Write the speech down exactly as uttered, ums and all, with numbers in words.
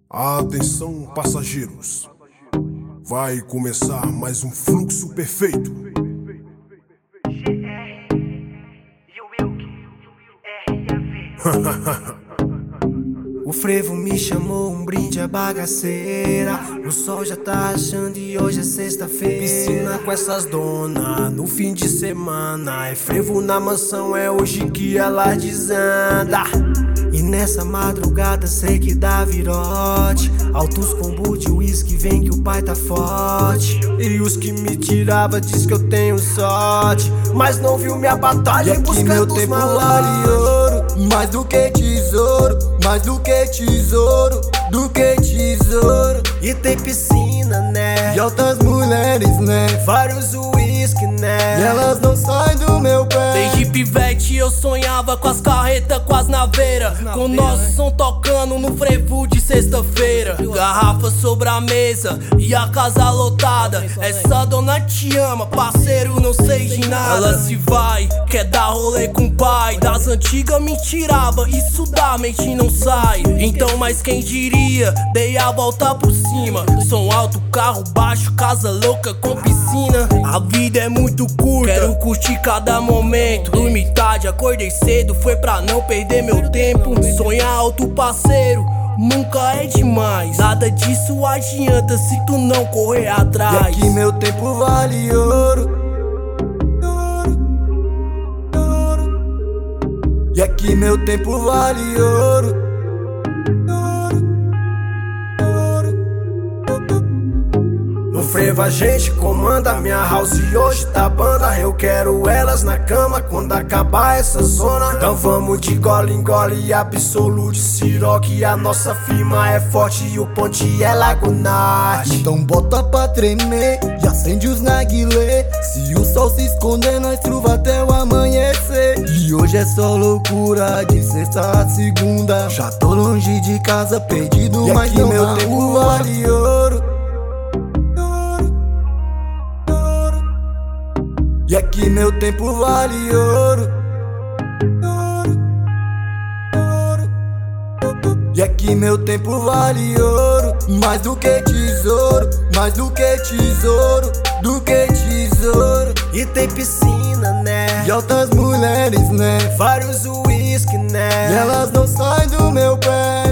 Atenção, passageiros. Vai começar mais um fluxo perfeito. G R e o Wilk, R A V. O frevo me chamou, um brinde à bagaceira. O sol já tá achando e hoje é sexta-feira. Piscina com essas donas no fim de semana. É frevo na mansão, é hoje que ela desanda. E nessa madrugada sei que dá virote. Altos combo de uísque, vem que o pai tá forte. E os que me tirava diz que eu tenho sorte, mas não viu minha batalha em busca meu dos tempo vale ouro. Mais do que tesouro, mais do que tesouro, do que tesouro. E tem piscina, né? E altas mulheres, né? Vários uísque, né? E elas não saem do meu pé. Desde pivete eu sonhava com as carretas, com as naveiras, com nosso som tocando no frevo de sexta-feira. Garrafa sobre a mesa e a casa lotada. Essa dona te ama, parceiro, não sei de nada. Ela se vai, quer dar rolê com o pai. Das antigas me tirava, isso da mente não sai. Então, mas quem diria, dei a volta por cima. Som alto, carro baixo, casa louca com piscina. A vida é muito curta, quero curtir cada momento. Dormi tarde, acordei cedo, foi pra não perder meu tempo. Sonhar alto, parceiro, nunca é demais. Nada disso adianta se tu não correr atrás. E aqui meu tempo vale ouro. E aqui meu tempo vale ouro. No frevo a gente comanda, minha house hoje tá banda. Eu quero elas na cama quando acabar essa zona. Então vamos de gole em gole, absolute siroque. A nossa firma é forte e o ponte é lagunate. Então bota pra tremer e acende os narguilé. Se o sol se esconder, nós truva até o amanhecer. E hoje é só loucura, de sexta a segunda. Já tô longe de casa, perdido, e mas aqui não meu tempo vale ouro. E aqui meu tempo vale ouro. E aqui meu tempo vale ouro. Mais do que tesouro, mais do que tesouro, do que tesouro. E tem piscina, né? E altas mulheres, né? Vários uísque, né? E elas não saem do meu pé.